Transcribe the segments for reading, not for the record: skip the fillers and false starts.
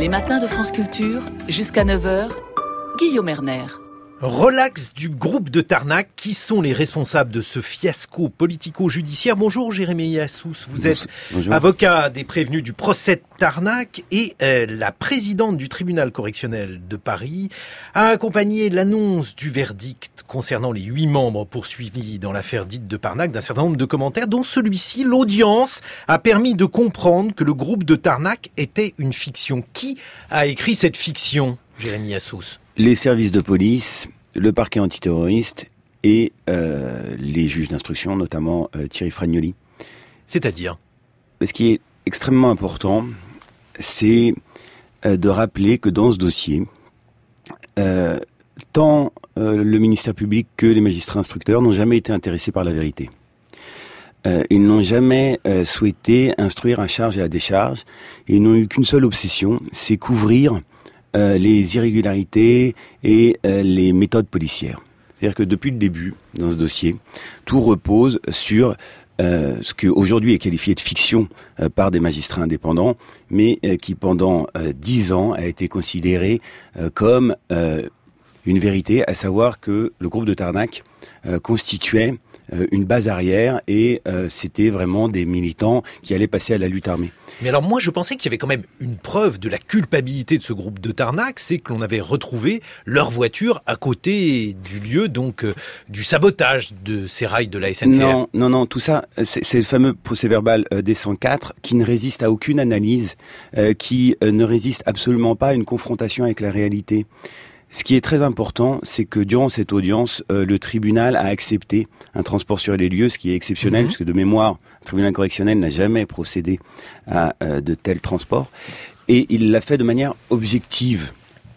Les matins de France Culture, jusqu'à 9h, Guillaume Erner. Relax du groupe de Tarnac, qui sont les responsables de ce fiasco politico-judiciaire. Bonjour Jérémy Assous, vous êtes avocat des prévenus du procès de Tarnac et la présidente du tribunal correctionnel de Paris a accompagné l'annonce du verdict concernant les 8 membres poursuivis dans l'affaire dite de Tarnac d'un certain nombre de commentaires, dont celui-ci. L'audience a permis de comprendre que le groupe de Tarnac était une fiction. Qui a écrit cette fiction, Jérémy Assous ? Les services de police, le parquet antiterroriste et les juges d'instruction, notamment Thierry Fragnoli. C'est-à-dire ? Ce qui est extrêmement important, c'est de rappeler que dans ce dossier, tant le ministère public que les magistrats instructeurs n'ont jamais été intéressés par la vérité. Ils n'ont jamais souhaité instruire à charge et à décharge. Ils n'ont eu qu'une seule obsession, c'est couvrir les irrégularités et les méthodes policières. C'est-à-dire que depuis le début, dans ce dossier, tout repose sur ce qui aujourd'hui est qualifié de fiction par des magistrats indépendants, mais qui pendant 10 ans a été considéré comme une vérité, à savoir que le groupe de Tarnac constituait une base arrière et c'était vraiment des militants qui allaient passer à la lutte armée. Mais alors moi je pensais qu'il y avait quand même une preuve de la culpabilité de ce groupe de Tarnac, c'est que l'on avait retrouvé leur voiture à côté du lieu donc du sabotage de ces rails de la SNCF. Non, tout ça c'est le fameux procès-verbal D104 qui ne résiste à aucune analyse, qui ne résiste absolument pas à une confrontation avec la réalité. Ce qui est très important, c'est que durant cette audience, le tribunal a accepté un transport sur les lieux, ce qui est exceptionnel, puisque de mémoire, le tribunal correctionnel n'a jamais procédé à de tels transports. Et il l'a fait de manière objective.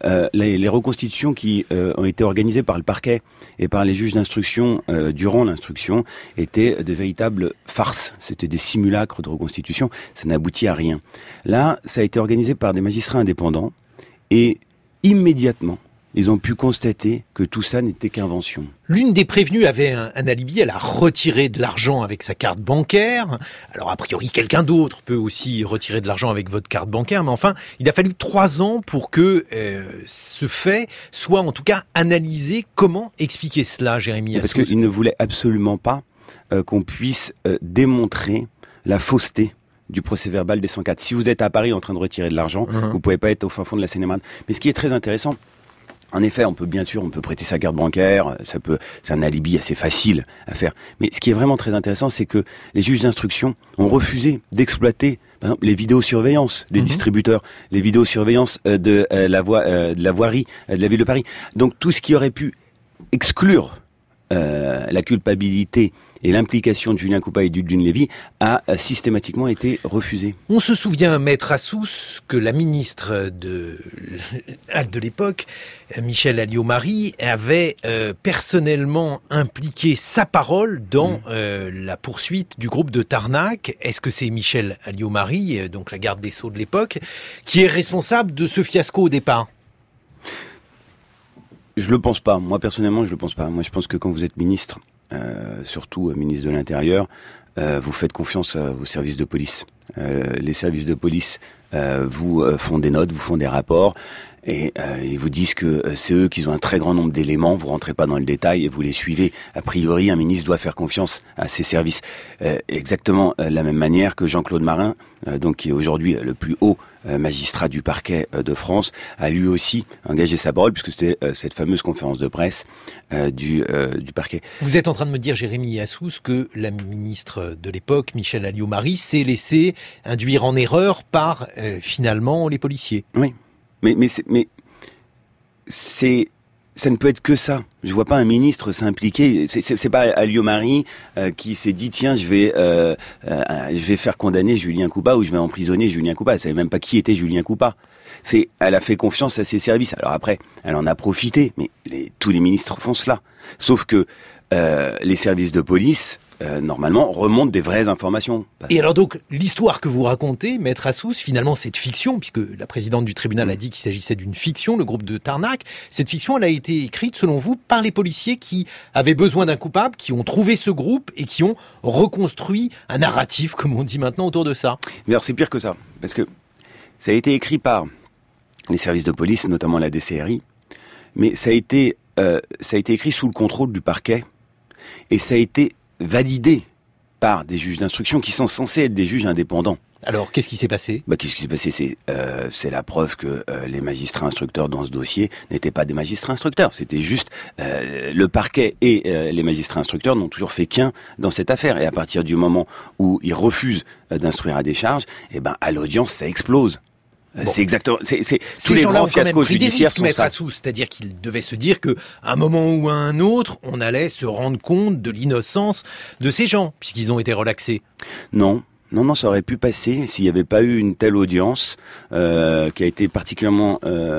Les reconstitutions qui ont été organisées par le parquet et par les juges d'instruction durant l'instruction étaient de véritables farces. C'était des simulacres de reconstitution. Ça n'aboutit à rien. Là, ça a été organisé par des magistrats indépendants et immédiatement, ils ont pu constater que tout ça n'était qu'invention. L'une des prévenues avait un alibi, elle a retiré de l'argent avec sa carte bancaire. Alors a priori, quelqu'un d'autre peut aussi retirer de l'argent avec votre carte bancaire, mais enfin, il a fallu 3 ans pour que ce fait soit en tout cas analysé. Comment expliquer cela, Jérémy Assous ? Parce qu'il ne voulait absolument pas qu'on puisse démontrer la fausseté du procès-verbal des 104. Si vous êtes à Paris en train de retirer de l'argent, vous pouvez pas être au fin fond de la Seine-et-Marne. Mais ce qui est très intéressant, en effet, on peut prêter sa carte bancaire, c'est un alibi assez facile à faire. Mais ce qui est vraiment très intéressant, c'est que les juges d'instruction ont refusé d'exploiter, par exemple, les vidéosurveillances des distributeurs, les vidéosurveillances de la voirie de la ville de Paris. Donc tout ce qui aurait pu exclure la culpabilité et l'implication de Julien Coupat et d'Huldun Lévy a systématiquement été refusée. On se souvient, maître Assous, que la ministre de l'époque, Michèle Alliot-Marie, avait personnellement impliqué sa parole dans la poursuite du groupe de Tarnac. Est-ce que c'est Michèle Alliot-Marie, donc la garde des Sceaux de l'époque, qui est responsable de ce fiasco au départ ? Je le pense pas. Moi, personnellement, je le pense pas. Moi, je pense que quand vous êtes ministre, surtout ministre de l'Intérieur, vous faites confiance à vos services de police. Les services de police vous font des notes, vous font des rapports, et ils vous disent que c'est eux qui ont un très grand nombre d'éléments. Vous rentrez pas dans le détail et vous les suivez. A priori, un ministre doit faire confiance à ses services. Exactement la même manière que Jean-Claude Marin, donc qui est aujourd'hui le plus haut magistrat du parquet de France, a lui aussi engagé sa parole, puisque c'était cette fameuse conférence de presse du parquet. Vous êtes en train de me dire, Jérémy Assous, que la ministre de l'époque, Michèle Alliot-Marie, s'est laissée induire en erreur par finalement les policiers. Oui, mais ça ne peut être que ça. Je vois pas un ministre s'impliquer. C'est pas Alliot-Marie qui s'est dit tiens je vais faire condamner Julien Coupat ou je vais emprisonner Julien Coupat. Elle savait même pas qui était Julien Coupat. Elle a fait confiance à ses services. Alors après, elle en a profité. Mais tous les ministres font cela. Sauf que les services de police normalement remontent des vraies informations. Et alors donc, l'histoire que vous racontez, maître Assous, finalement c'est de fiction, puisque la présidente du tribunal a dit qu'il s'agissait d'une fiction, le groupe de Tarnac. Cette fiction, elle a été écrite, selon vous, par les policiers qui avaient besoin d'un coupable, qui ont trouvé ce groupe et qui ont reconstruit un narratif, comme on dit maintenant, autour de ça. Mais alors c'est pire que ça, parce que ça a été écrit par les services de police, notamment la DCRI. Mais ça a été écrit sous le contrôle du parquet et ça a été validé par des juges d'instruction qui sont censés être des juges indépendants. Alors, qu'est-ce qui s'est passé ? Qu'est-ce qui s'est passé ? C'est la preuve que les magistrats instructeurs dans ce dossier n'étaient pas des magistrats instructeurs. C'était juste le parquet et les magistrats instructeurs n'ont toujours fait qu'un dans cette affaire. Et à partir du moment où ils refusent d'instruire à décharge, à l'audience, ça explose. Bon. C'est exactement. Tous les grands fiascos judiciaires sont ça. C'est-à-dire qu'ils devaient se dire que, à un moment ou à un autre, on allait se rendre compte de l'innocence de ces gens, puisqu'ils ont été relaxés. Non, ça aurait pu passer s'il n'y avait pas eu une telle audience qui a été particulièrement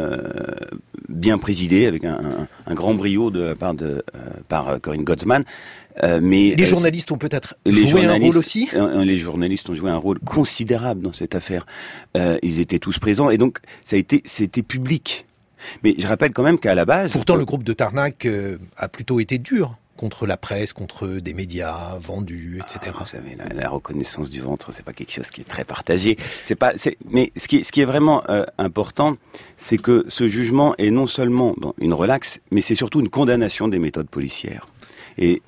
bien présidée, avec un grand brio par Corinne Gottsman. Mais les journalistes ont peut-être joué un rôle aussi. Les journalistes ont joué un rôle considérable dans cette affaire. Ils étaient tous présents et donc c'était public. Mais je rappelle quand même qu'à la base... Pourtant, le groupe de Tarnac a plutôt été dur contre la presse, contre des médias vendus, etc. Vous savez, la reconnaissance du ventre, c'est pas quelque chose qui est très partagé. Mais ce qui est vraiment important, c'est que ce jugement est non seulement une relaxe, mais c'est surtout une condamnation des méthodes policières. Et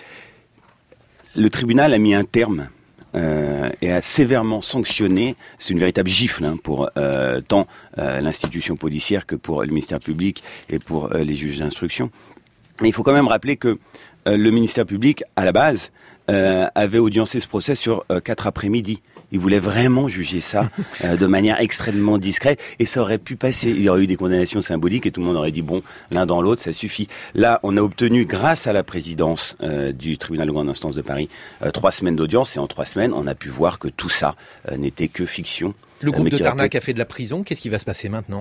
le tribunal a mis un terme et a sévèrement sanctionné. C'est une véritable gifle pour tant l'institution policière que pour le ministère public et pour les juges d'instruction. Mais il faut quand même rappeler que le ministère public, à la base, avait audiencé ce procès sur 4 après-midi. Il voulait vraiment juger ça de manière extrêmement discrète et ça aurait pu passer. Il y aurait eu des condamnations symboliques et tout le monde aurait dit bon, l'un dans l'autre, ça suffit. Là, on a obtenu, grâce à la présidence du tribunal de grande instance de Paris, 3 semaines d'audience et en 3 semaines, on a pu voir que tout ça n'était que fiction. Le groupe de Tarnac a fait de la prison. Qu'est-ce qui va se passer maintenant ?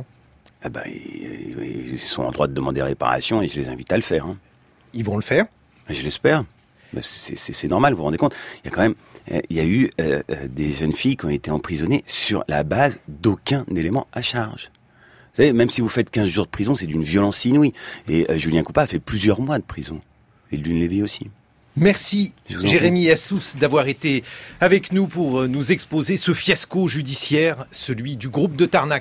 Ils sont en droit de demander réparation et je les invite à le faire. Ils vont le faire ? Je l'espère. C'est normal, vous vous rendez compte. Il y a eu des jeunes filles qui ont été emprisonnées sur la base d'aucun élément à charge. Vous savez, même si vous faites 15 jours de prison, c'est d'une violence inouïe. Et Julien Coupat a fait plusieurs mois de prison. Et Lune Lévy aussi. Merci Jérémy Assous d'avoir été avec nous pour nous exposer ce fiasco judiciaire, celui du groupe de Tarnac.